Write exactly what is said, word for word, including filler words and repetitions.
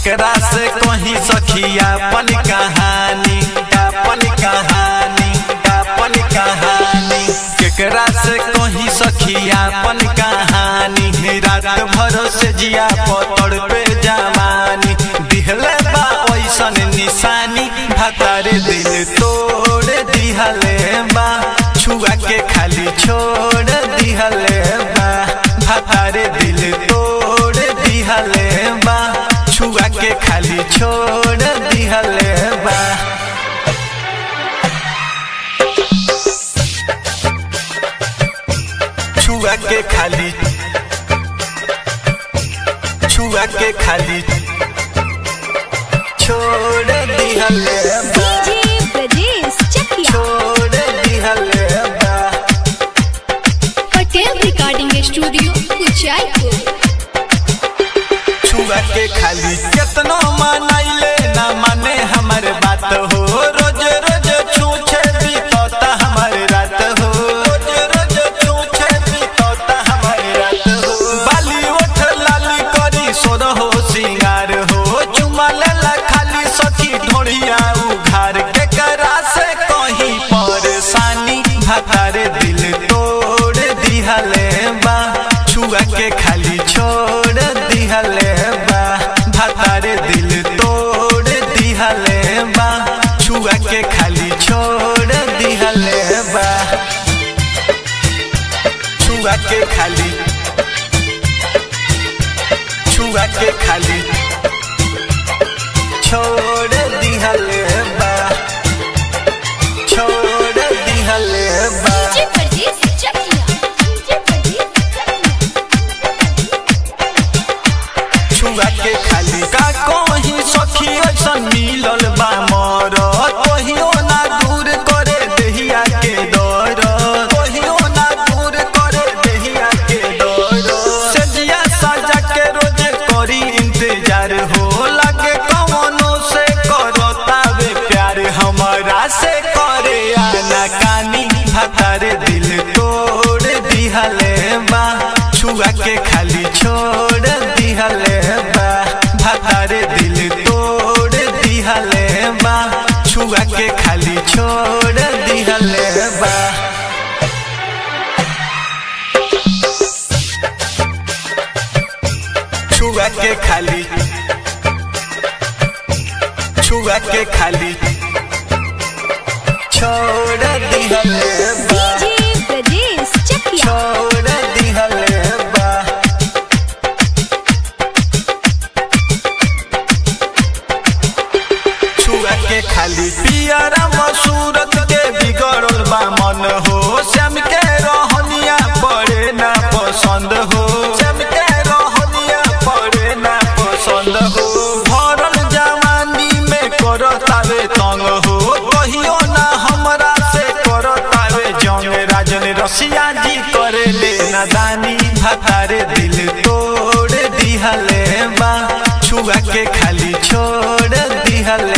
केकरा से कहीं सखिया अपन कहानी अपन कहानी अपन कहानी केकरा से कहीं सखिया अपन कहानी रात भर से जिया पतड़ पे जवानी दिहले बा ओइसन निशानी भतारे दिल तोड़ दिहले बा छुआ के खाली छोड़ दिहले बा भतारे दिल तोड़ दिहले बा छुआ के खाली छोड़ दिहले बा छुआ के खाली छुआ के खाली छोड़ दिहले बा डीजे ब्रजेश चकिया छोड़ दिहले बा पटेल रिकॉर्डिंग स्टूडियो कुचायपुर। छुआ के खाली कितनो मनाइले ना माने हमारे बात हो रोज रोज छूछे बीतता हमारे रात हो रोज रोज छूछे बीतता हमारे रात हो बाली उठ लाली करी सोर हो सिंगार हो चुमा लेला खाली सखी ढोड़िया उघार के करा से कहीं परेशानी भतारे दिल तोड़ दिहले बा छुआ के खाली छोड़ दिहले बा भतारे दिल तोड़ दिहले बा छुआ के खाली छोड़ दिहले बा छुआ के खाली छुआ के खाली छोड़ दिहले बा छोड़ दिहले बा डीजे ब्रजेश चकिया डीजे ब्रजेश छुआ के खाली का कोही सखी ऐसन मिलल बा मोर कहियो ना दूर करे देहिया के डर कहियो ना दूर करे देहिया के डर सजिया साजा के रोज करी इंतजार हो लगे कवनो से करतावे प्यार हमरा से करे आना कानी भतारे दिल तोड़ दिहले बा छुआ के खाली छोड़ दिहले बा भतारे दिल तोड़ दिहले बा छुआ के खाली छोड़ दिहले बा छुआ के खाली छुआ के खाली छोड़ दिहले बा डीजे ब्रजेश चकिया छोड़ दिहले बा छुआ के खाली पियरा मसूरत के बिगड़ल बा मन हो श्याम के रहनिया पड़े ना पसंद हो श्याम के रहनिया पड़े ना पसंद हो भरल जवानी में करतावे तंग हो कहियो ना हमरा से करतावे जंग राजन रसिया जी करे ले नादानी भतारे दिल तोड़ दिहले बा छुआ के खाली छोड़ दिहले